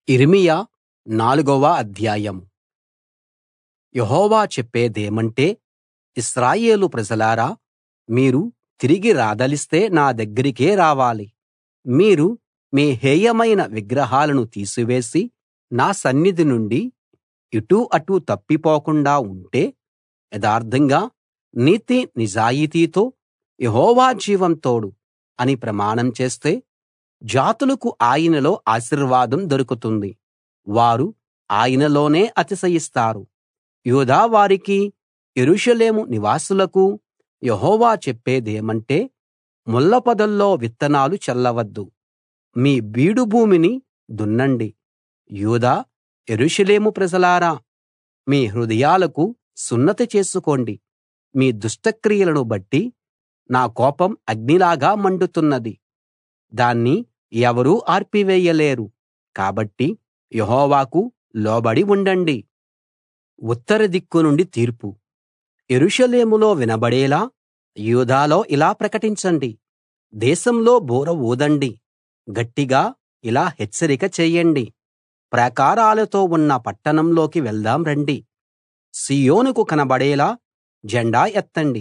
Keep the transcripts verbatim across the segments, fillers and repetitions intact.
యిర్మీయా నాలుగవ అధ్యాయం. యెహోవా చెప్పేదేమంటే, ఇశ్రాయేలు ప్రజలారా, మీరు తిరిగి రాదలిస్తే నా దగ్గరికే రావాలి. మీరు మీ హేయమైన విగ్రహాలను తీసివేసి నా సన్నిధి నుండి ఇటూ అటూ తప్పిపోకుండా ఉంటే, యథార్థంగా నీతి నిజాయితీతో యెహోవా జీవం తోడు అని ప్రమాణం చేస్తే, జాతులకు ఆయనలో ఆశీర్వాదం దొరుకుతుంది. వారు ఆయనలోనే అతిశయిస్తారు. యూదా వారికీ యెరూషలేము నివాసులకూ యెహోవా చెప్పేదేమంటే, ముళ్ళపొదల్లో విత్తనాలు చల్లవద్దు. మీ బీడు భూమిని దున్నండి. యూదా యెరూషలేము ప్రజలారా, మీ హృదయాలకు సున్నతి చేసుకోండి. మీ దుష్టక్రియలను బట్టి నా కోపం అగ్నిలాగా మండుతున్నది. దాన్ని ఎవరూ ఆర్పివేయలేరు. కాబట్టి యెహోవాకు లోబడి ఉండండి. ఉత్తర దిక్కు నుండి తీర్పు. యెరూషలేములో వినబడేలా యూదాలో ఇలా ప్రకటించండి. దేశంలో బూర ఊదండి. గట్టిగా ఇలా హెచ్చరిక చేయండి. ప్రాకారాలతో ఉన్న పట్టణంలోకి వెళ్దాం రండి. సీయోనుకు కనబడేలా జెండా ఎత్తండి.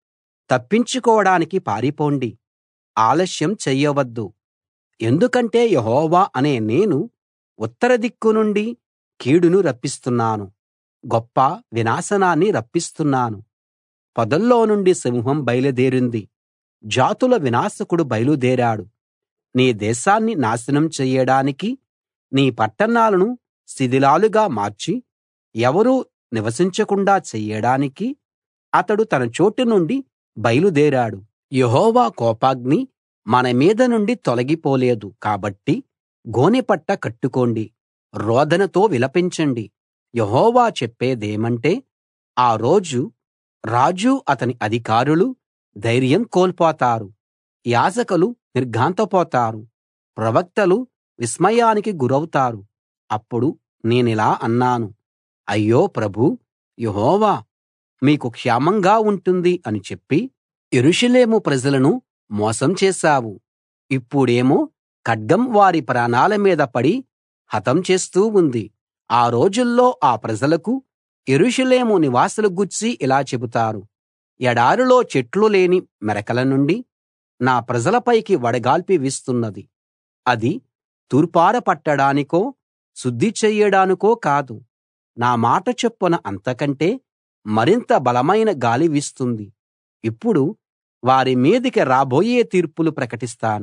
తప్పించుకోడానికి పారిపోండి. ఆలస్యం చెయ్యవద్దు. ఎందుకంటే యెహోవా అనే నేను ఉత్తర దిక్కు నుండి కీడును రప్పిస్తున్నాను. గొప్ప వినాశనాన్ని రప్పిస్తున్నాను. పొదల్లో నుండి సింహం బయలుదేరింది. జాతుల వినాశకుడు బయలుదేరాడు. నీ దేశాన్ని నాశనం చెయ్యడానికి, నీ పట్టణాలను శిథిలాలుగా మార్చి ఎవరూ నివసించకుండా చెయ్యడానికి అతడు తన చోటు నుండి బయలుదేరాడు. యెహోవా కోపాగ్ని మన మీద నుండి తొలగిపోలేదు. కాబట్టి గోనెపట్ట కట్టుకోండి. రోదనతో విలపించండి. యెహోవా చెప్పేదేమంటే, ఆ రోజు రాజు అతని అధికారులు ధైర్యం కోల్పోతారు. యాజకులు నిర్ఘాంతపోతారు. ప్రవక్తలు విస్మయానికి గురౌతారు. అప్పుడు నేనిలా అన్నాను, అయ్యో ప్రభూ యెహోవా, మీకు క్షేమంగా ఉంటుంది అని చెప్పి యెరూషలేము ప్రజలను మోసం చేశావు. ఇప్పుడేమో ఖడ్గం వారి ప్రాణాల మీద పడి హతం చేస్తూ ఉంది. ఆ రోజుల్లో ఆ ప్రజలకు యెరూషలేము నివాసుల గూర్చి ఇలా చెబుతారు, ఎడారిలో చెట్లు లేని మెరకల నుండి నా ప్రజలపైకి వడగాల్పు వీస్తున్నది. అది తూర్పార పట్టడానికో శుద్ధి చెయ్యడానికో కాదు. నా మాట చొప్పున అంతకంటే మరింత బలమైన గాలి వీస్తుంది. ఇప్పుడు వారి మీదికి రాబోయే తీర్పులు ప్రకటిస్తాను.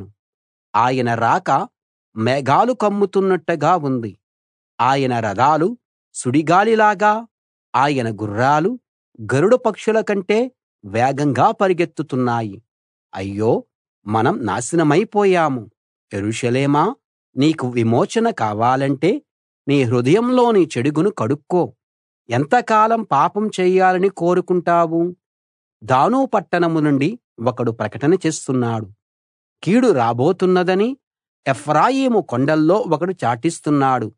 ఆయన రాక మేఘాలు కమ్ముతున్నట్టుగా ఉంది. ఆయన రథాలు సుడిగాలిలాగా, ఆయన గుర్రాలు గరుడ పక్షుల కంటే వేగంగా పరిగెత్తుతున్నాయి. అయ్యో, మనం నాశనమైపోయాము. యెరూషలేమా, నీకు విమోచన కావాలంటే నీ హృదయంలోని చెడుగును కడుక్కో. ఎంతకాలం పాపం చెయ్యాలని కోరుకుంటావు? దాను పట్టణం నుండి ఒకడు ప్రకటన చేస్తున్నాడు. కీడు రాబోతున్నదని ఎఫ్రాయిము కొండల్లో ఒకడు చాటిస్తున్నాడు.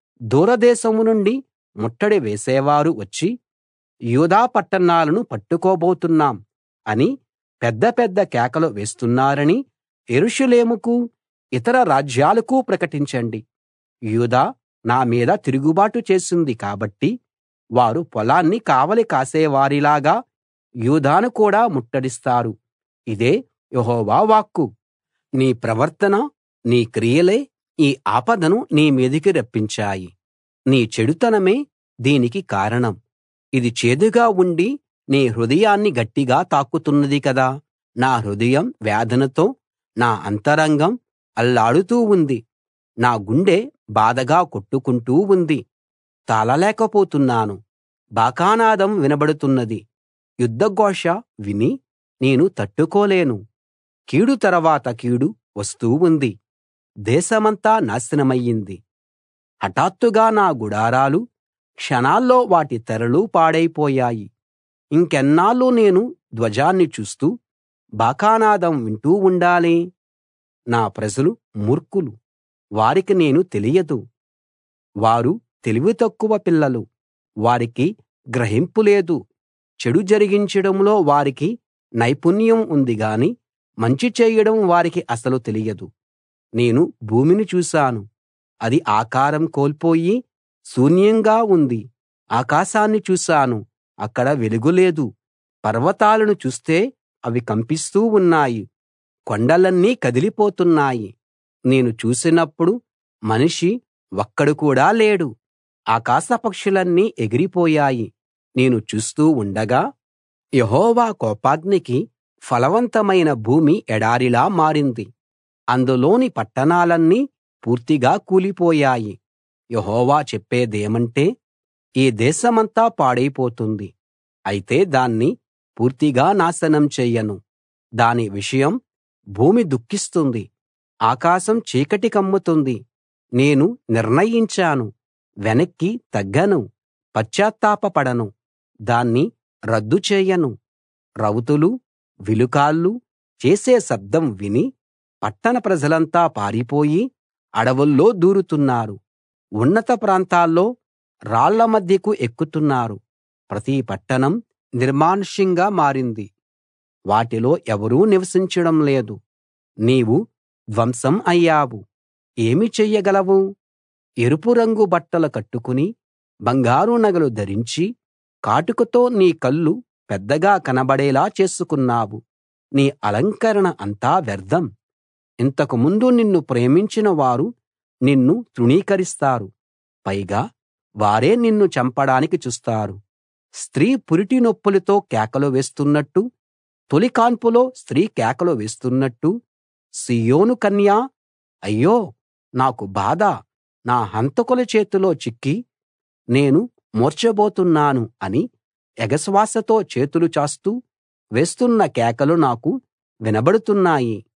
దూరదేశం నుండి ముట్టడి వేసేవారు వచ్చి యూదా పట్టణాలను పట్టుకోబోతున్నాం అని పెద్ద పెద్ద కేకలు వేస్తున్నారని యెరూషలేముకూ ఇతర రాజ్యాలకూ ప్రకటించండి. యూదా నా మీద తిరుగుబాటు చేసింది కాబట్టి వారు పొలాన్ని కావలి కాసేవారిలాగా యూదాను కూడా ముట్టడిస్తారు. ఇదే యెహోవా వాక్కు. నీ ప్రవర్తన, నీ క్రియలే ఈ ఆపదను నీ మీదికి రప్పించాయి. నీ చెడుతనమే దీనికి కారణం. ఇది చేదుగా ఉండి నీ హృదయాన్ని గట్టిగా తాకుతున్నది కదా. నా హృదయం వేదనతో, నా అంతరంగం అల్లాడుతూ ఉంది. నా గుండె బాధగా కొట్టుకుంటూ ఉంది. తాళలేకపోతున్నాను. బాకానాదం వినబడుతున్నది. యుద్ధఘోష విని నేను తట్టుకోలేను. కీడు తర్వాత కీడు వస్తూ ఉంది. దేశమంతా నాశనమయ్యింది. హఠాత్తుగా నా గుడారాలు, క్షణాల్లో వాటి తెరలు పాడైపోయాయి. ఇంకెన్నాళ్లు నేను ధ్వజాన్ని చూస్తూ బాకానాదం వింటూ ఉండాలి? నా ప్రజలు మూర్ఖులు. వారికి నేను తెలియదు. వారు తెలివి తక్కువ పిల్లలు. వారికి గ్రహింపు లేదు. చెడు జరిగించడంలో వారికి నైపుణ్యం ఉంది గాని మంచి చేయడం వారికి అసలు తెలియదు. నేను భూమిని చూశాను. అది ఆకారం కోల్పోయి శూన్యంగా ఉంది. ఆకాశాన్ని చూశాను, అక్కడ వెలుగు లేదు. పర్వతాలను చూస్తే అవి కంపిస్తూ ఉన్నాయి. కొండలన్నీ కదిలిపోతున్నాయి. నేను చూసినప్పుడు మనిషి ఒక్కడు కూడా లేడు. ఆకాశ పక్షులన్నీ ఎగిరిపోయాయి. నేను చూస్తూ ఉండగా యెహోవా కోపాగ్నికి ఫలవంతమైన భూమి ఎడారిలా మారింది. అందులోని పట్టణాలన్నీ పూర్తిగా కూలిపోయాయి. యెహోవా చెప్పేదేమంటే, ఈ దేశమంతా పాడైపోతుంది, అయితే దాన్ని పూర్తిగా నాశనం చెయ్యను. దాని విషయం భూమి దుఃఖిస్తుంది, ఆకాశం చీకటి కమ్ముతుంది. నేను నిర్ణయించాను, వెనక్కి తగ్గను, పశ్చాత్తాపపడను, దాన్ని రద్దు చేయను. రౌతులు, విలుకాళ్ళు చేసే శబ్దం విని పట్టణ ప్రజలంతా పారిపోయి అడవుల్లో దూరుతున్నారు. ఉన్నత ప్రాంతాల్లో రాళ్ల మధ్యకు ఎక్కుతున్నారు. ప్రతి పట్టణం నిర్మానుష్యంగా మారింది, వాటిలో ఎవరూ నివసించడం లేదు. నీవు ధ్వంసం అయ్యావు, ఏమి చెయ్యగలవు? ఎరుపు రంగు బట్టలు కట్టుకుని బంగారు నగలు ధరించి కాటుకతో నీ కళ్ళు పెద్దగా కనబడేలా చేసుకున్నావు. నీ అలంకరణ అంతా వ్యర్థం. ఇంతకు ముందు నిన్ను ప్రేమించిన వారు నిన్ను తృణీకరిస్తారు, పైగా వారే నిన్ను చంపడానికి చూస్తారు. స్త్రీ పురిటి నొప్పులతో కేకలు వేస్తున్నట్టు, తొలి కాన్పులో స్త్రీ కేకలు వేస్తున్నట్టు సీయోను కన్య, అయ్యో నాకు బాధ, నా హంతకుల చేతిలో చిక్కి నేను మూర్ఛబోతున్నాను అని ఎగశ్వాసతో చేతులు చాస్తూ వేస్తున్న కేకలు నాకు వినబడుతున్నాయి.